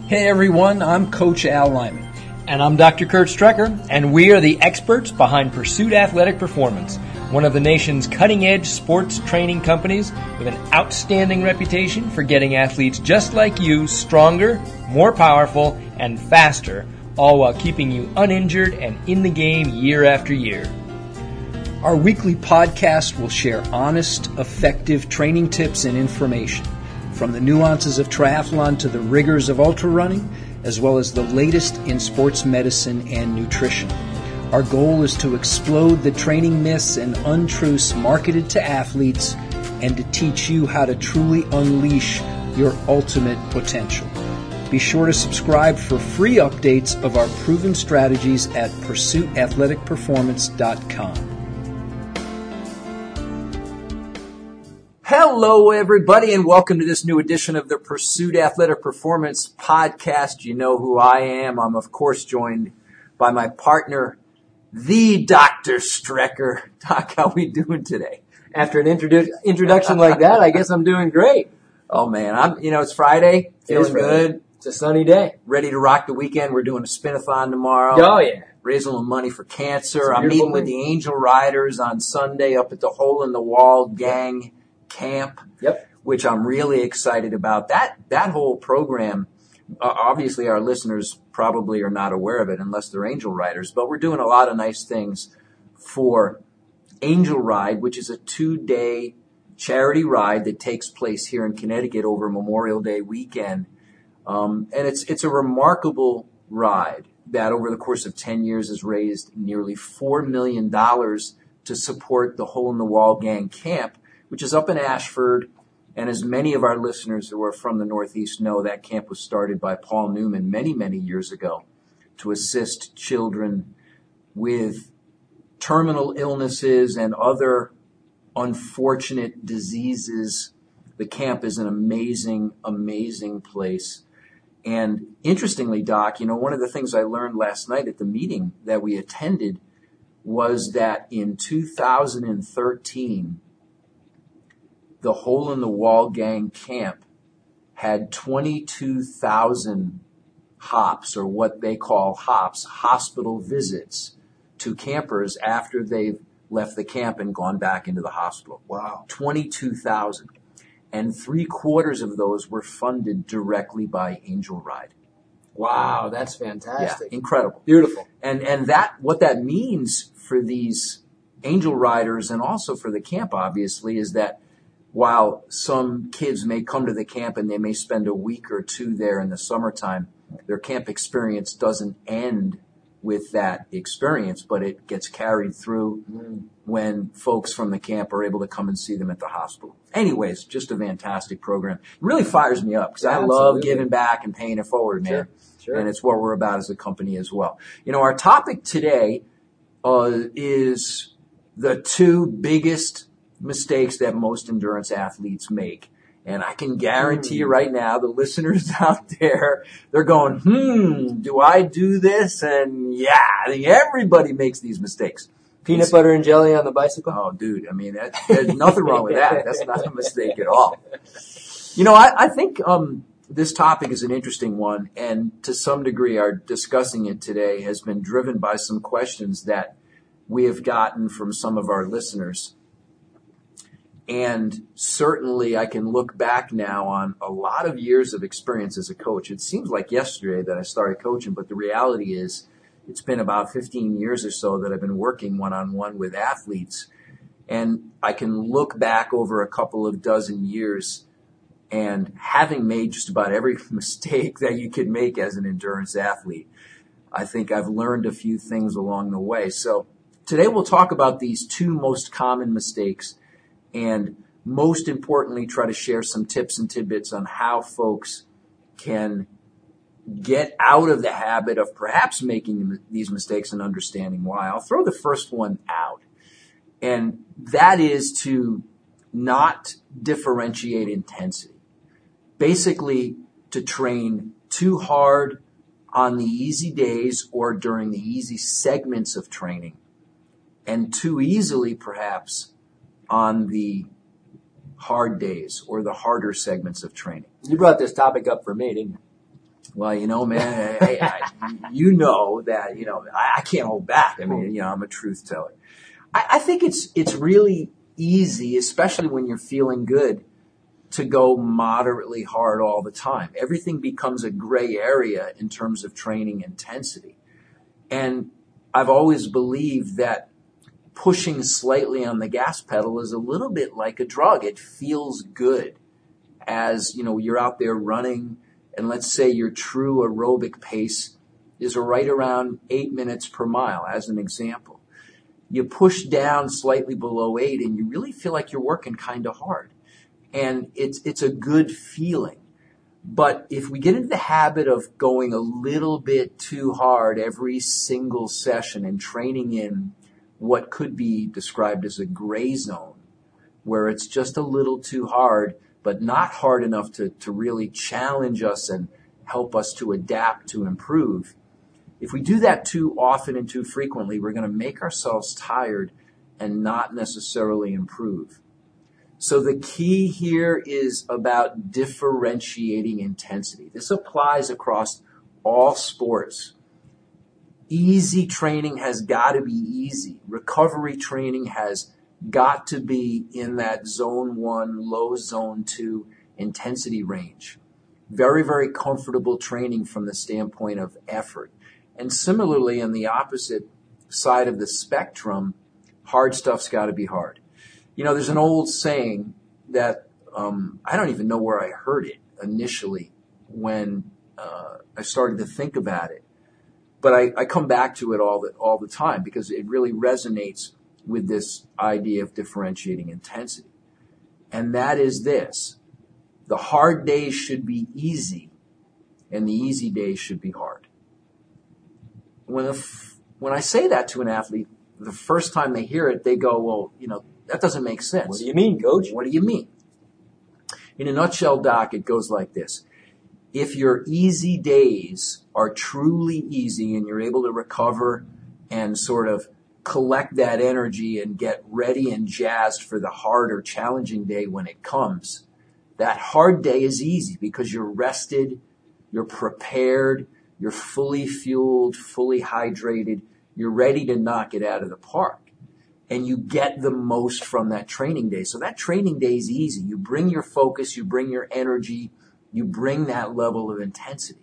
Hey everyone, I'm Coach Al Lyman. And I'm Dr. Kurt Strecker, and we are the experts behind Pursuit Athletic Performance, one of the nation's cutting-edge sports training companies with an outstanding reputation for getting athletes just like you stronger, more powerful, and faster, all while keeping you uninjured and in the game year after year. Our weekly podcast will share honest, effective training tips and information, from the nuances of triathlon to the rigors of ultra running, as well as the latest in sports medicine and nutrition. Our goal is to explode the training myths and untruths marketed to athletes and to teach you how to truly unleash your ultimate potential. Be sure to subscribe for free updates of our proven strategies at pursuitathleticperformance.com. Hello, everybody, and welcome to this new edition of the Pursuit Athletic Performance podcast. You know who I am. I'm, of course, joined by my partner, the Dr. Strecker. Doc, how we doing today? After an introduction like that, I guess I'm doing great. Oh, man. It's Friday. Feeling good. It's a sunny day. Ready to rock the weekend. We're doing a spin-a-thon tomorrow. Oh, yeah. Raising a little money for cancer. I'm meeting with the Angel Riders on Sunday up at the Hole in the Wall Gang Camp, which I'm really excited about. That whole program, obviously our listeners probably are not aware of it unless they're Angel Riders, but we're doing a lot of nice things for Angel Ride, which is a 2-day charity ride that takes place here in Connecticut over Memorial Day weekend. And it's a remarkable ride that over the course of 10 years has raised nearly $4 million to support the Hole in the Wall Gang Camp, which is up in Ashford. And as many of our listeners who are from the Northeast know, that camp was started by Paul Newman many, many years ago to assist children with terminal illnesses and other unfortunate diseases. The camp is an amazing, amazing place. And interestingly, Doc, one of the things I learned last night at the meeting that we attended was that in 2013, the Hole in the Wall Gang Camp had 22,000 HOPs, or what they call HOPs, hospital visits, to campers after they've left the camp and gone back into the hospital. Wow. 22,000. And 3/4 of those were funded directly by Angel Ride. Wow, that's fantastic. Yeah, incredible. Beautiful. And what that means for these Angel Riders and also for the camp, obviously, is that while some kids may come to the camp and they may spend a week or two there in the summertime, their camp experience doesn't end with that experience, but it gets carried through when folks from the camp are able to come and see them at the hospital. Anyways, just a fantastic program. It really fires me up because I love giving back and paying it forward, man. Sure. And it's what we're about as a company as well. Our topic today is the two biggest mistakes that most endurance athletes make. And I can guarantee you right now, the listeners out there, they're going, do I do this? And yeah, I think everybody makes these mistakes. Peanut butter and jelly on the bicycle? Oh, dude, there's nothing wrong with that. That's not a mistake at all. I think this topic is an interesting one, and to some degree our discussing it today has been driven by some questions that we have gotten from some of our listeners. And certainly I can look back now on a lot of years of experience as a coach. It seems like yesterday that I started coaching, but the reality is it's been about 15 years or so that I've been working one-on-one with athletes. And I can look back over a couple of dozen years and having made just about every mistake that you could make as an endurance athlete, I think I've learned a few things along the way. So today we'll talk about these two most common mistakes, and most importantly, try to share some tips and tidbits on how folks can get out of the habit of perhaps making these mistakes and understanding why. I'll throw the first one out, and that is to not differentiate intensity. Basically, to train too hard on the easy days or during the easy segments of training, and too easily, perhaps, on the hard days or the harder segments of training. You brought this topic up for me, didn't you? Well, man, you know that, I can't hold back. I mean, I'm a truth teller. I think it's really easy, especially when you're feeling good, to go moderately hard all the time. Everything becomes a gray area in terms of training intensity. And I've always believed that pushing slightly on the gas pedal is a little bit like a drug. It feels good as, you're out there running, and let's say your true aerobic pace is right around 8 minutes per mile, as an example. You push down slightly below 8 and you really feel like you're working kind of hard. And it's a good feeling. But if we get into the habit of going a little bit too hard every single session and training in what could be described as a gray zone, where it's just a little too hard, but not hard enough to really challenge us and help us to adapt, to improve. If we do that too often and too frequently, we're going to make ourselves tired and not necessarily improve. So the key here is about differentiating intensity. This applies across all sports. Easy training has got to be easy. Recovery training has got to be in that zone 1, low zone 2 intensity range. Very, very comfortable training from the standpoint of effort. And similarly, on the opposite side of the spectrum, hard stuff's got to be hard. There's an old saying that I don't even know where I heard it initially when I started to think about it. But I come back to it all the time because it really resonates with this idea of differentiating intensity. And that is this: the hard days should be easy and the easy days should be hard. When I say that to an athlete, the first time they hear it, they go, well, that doesn't make sense. What do you mean, Coach? What do you mean? In a nutshell, Doc, it goes like this. If your easy days are truly easy and you're able to recover and sort of collect that energy and get ready and jazzed for the hard or challenging day when it comes, that hard day is easy because you're rested, you're prepared, you're fully fueled, fully hydrated, you're ready to knock it out of the park. And you get the most from that training day. So that training day is easy. You bring your focus, you bring your energy, you bring that level of intensity.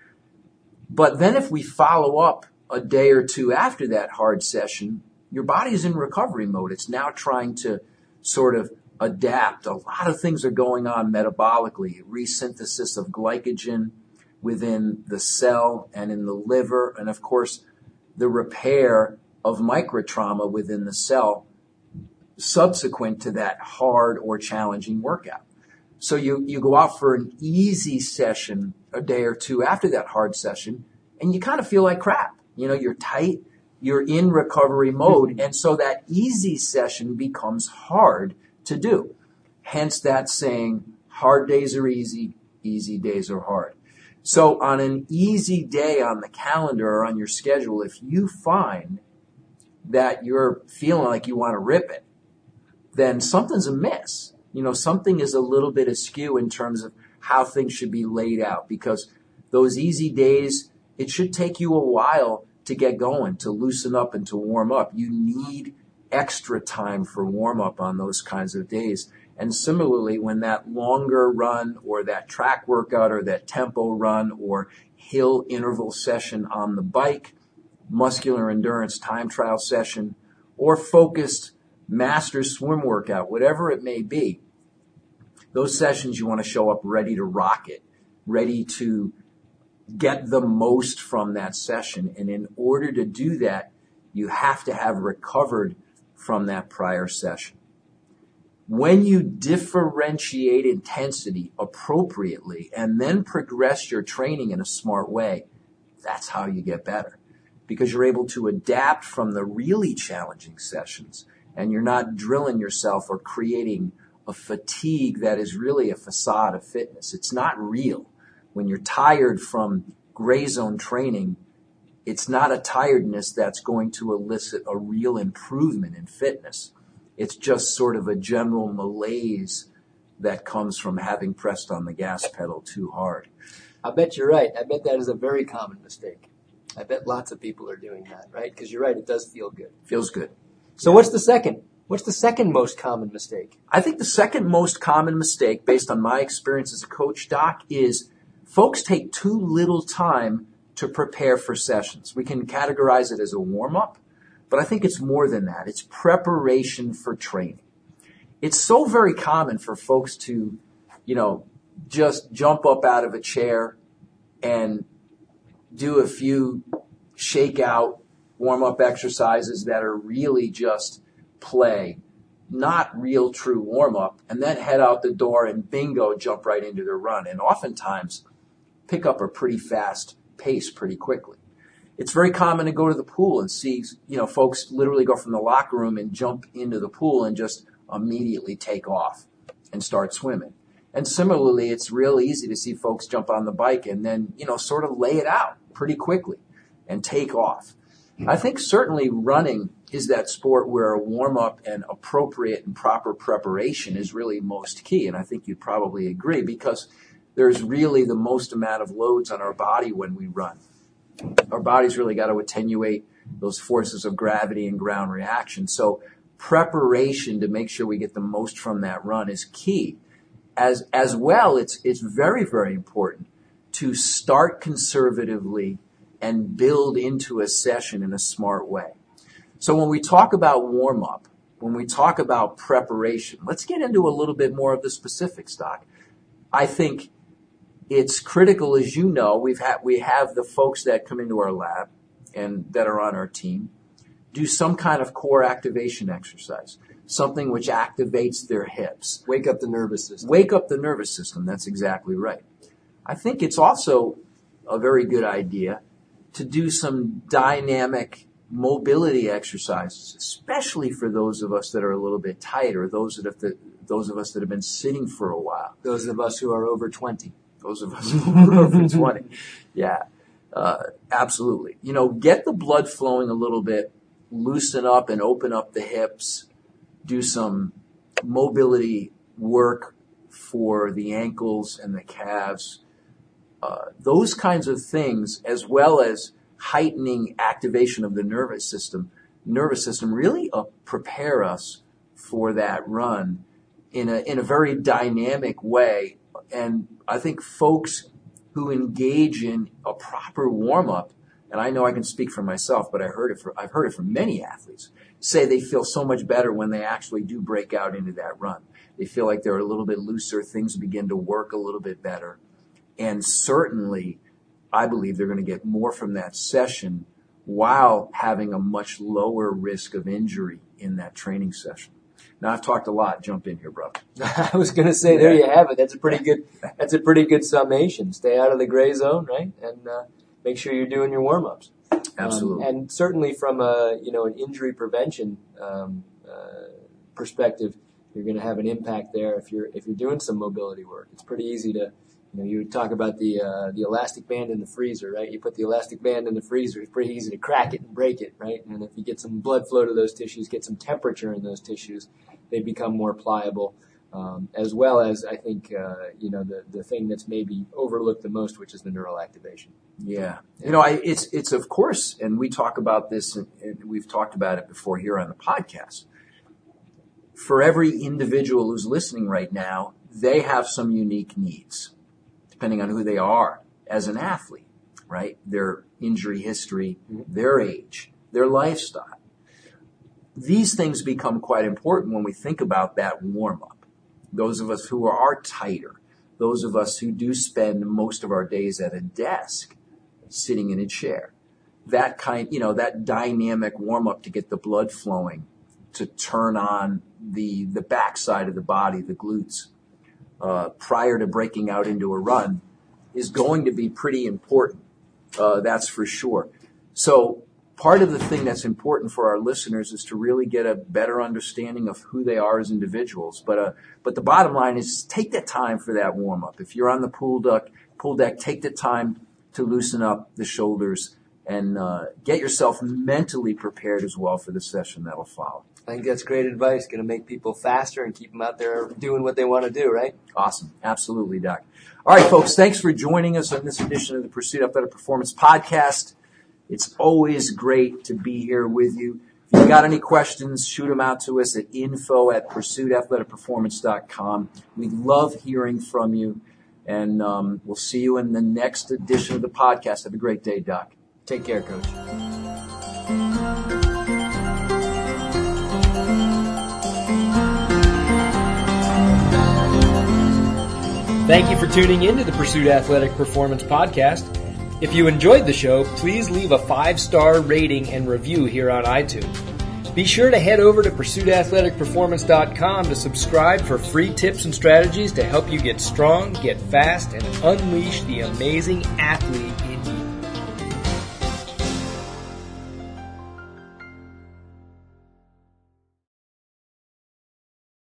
But then if we follow up a day or two after that hard session, your body's in recovery mode. It's now trying to sort of adapt. A lot of things are going on metabolically. Resynthesis of glycogen within the cell and in the liver, and of course, the repair of microtrauma within the cell subsequent to that hard or challenging workout. So you go out for an easy session a day or two after that hard session, and you kind of feel like crap. You're tight, you're in recovery mode, and so that easy session becomes hard to do. Hence that saying, hard days are easy, easy days are hard. So on an easy day on the calendar or on your schedule, if you find that you're feeling like you want to rip it, then something's amiss. Something is a little bit askew in terms of how things should be laid out, because those easy days, it should take you a while to get going, to loosen up and to warm up. You need extra time for warm up on those kinds of days. And similarly, when that longer run or that track workout or that tempo run or hill interval session on the bike, muscular endurance time trial session, or focused master swim workout, whatever it may be, those sessions you want to show up ready to rock it, ready to get the most from that session. And in order to do that, you have to have recovered from that prior session. When you differentiate intensity appropriately and then progress your training in a smart way, that's how you get better, because you're able to adapt from the really challenging sessions and you're not drilling yourself or creating a fatigue that is really a facade of fitness. It's not real. When you're tired from gray zone training, it's not a tiredness that's going to elicit a real improvement in fitness. It's just sort of a general malaise that comes from having pressed on the gas pedal too hard. I bet you're right. I bet that is a very common mistake. I bet lots of people are doing that, right? Because you're right, it does feel good. Feels good. So what's the second? What's the second most common mistake? I think the second most common mistake, based on my experience as a coach, Doc, is folks take too little time to prepare for sessions. We can categorize it as a warm-up, but I think it's more than that. It's preparation for training. It's so very common for folks to, just jump up out of a chair and do a few shakeout warm-up exercises that are really just play, not real true warm-up, and then head out the door and bingo, jump right into their run. And oftentimes pick up a pretty fast pace pretty quickly. It's very common to go to the pool and see, folks literally go from the locker room and jump into the pool and just immediately take off and start swimming. And similarly, it's real easy to see folks jump on the bike and then, sort of lay it out pretty quickly and take off. I think certainly running is that sport where a warm-up and appropriate and proper preparation is really most key. And I think you'd probably agree because there's really the most amount of loads on our body when we run. Our body's really got to attenuate those forces of gravity and ground reaction. So preparation to make sure we get the most from that run is key. As well, it's very, very important to start conservatively and build into a session in a smart way. So when we talk about warm-up, when we talk about preparation, let's get into a little bit more of the specifics, Doc. I think it's critical, as you know, we have the folks that come into our lab and that are on our team do some kind of core activation exercise, something which activates their hips. Wake up the nervous system. Wake up the nervous system. That's exactly right. I think it's also a very good idea to do some dynamic mobility exercises, especially for those of us that are a little bit tight or those of us that have been sitting for a while. Those of us who are over 20. Those of us who are over 20. Yeah, absolutely. Get the blood flowing a little bit, loosen up and open up the hips, do some mobility work for the ankles and the calves. Those kinds of things, as well as heightening activation of the nervous system really prepare us for that run in a very dynamic way. And I think folks who engage in a proper warm-up, and I know I can speak for myself, but I've heard it from many athletes, say they feel so much better when they actually do break out into that run. They feel like they're a little bit looser, things begin to work a little bit better. And certainly, I believe they're going to get more from that session while having a much lower risk of injury in that training session. Now, I've talked a lot. Jump in here, brother. I was going to say, there you have it. That's a pretty good summation. Stay out of the gray zone, right? And make sure you're doing your warm-ups. Absolutely. And certainly from an injury prevention perspective, you're going to have an impact there if you're doing some mobility work. It's pretty easy to, you would talk about the elastic band in the freezer, right? You put the elastic band in the freezer, it's pretty easy to crack it and break it, right? And if you get some blood flow to those tissues, get some temperature in those tissues, they become more pliable. As well as, I think, the thing that's maybe overlooked the most, which is the neural activation. Yeah. It's of course, and we talk about this, and we've talked about it before here on the podcast. For every individual who's listening right now, they have some unique needs, depending on who they are as an athlete, right? Their injury history, their age, their lifestyle. These things become quite important when we think about that warm-up. Those of us who are tighter, those of us who do spend most of our days at a desk, sitting in a chair, that dynamic warm-up to get the blood flowing, to turn on the backside of the body, the glutes, prior to breaking out into a run is going to be pretty important. That's for sure. So part of the thing that's important for our listeners is to really get a better understanding of who they are as individuals. But the bottom line is take that time for that warm up. If you're on the pool deck, take the time to loosen up the shoulders and get yourself mentally prepared as well for the session that'll follow. I think that's great advice. Going to make people faster and keep them out there doing what they want to do, right? Awesome. Absolutely, Doc. All right, folks, thanks for joining us on this edition of the Pursuit Athletic Performance podcast. It's always great to be here with you. If you've got any questions, shoot them out to us at info@pursuitathleticperformance.com. We love hearing from you, and we'll see you in the next edition of the podcast. Have a great day, Doc. Take care, Coach. Thank you for tuning in to the Pursuit Athletic Performance podcast. If you enjoyed the show, please leave a 5-star rating and review here on iTunes. Be sure to head over to pursuitathleticperformance.com to subscribe for free tips and strategies to help you get strong, get fast, and unleash the amazing athlete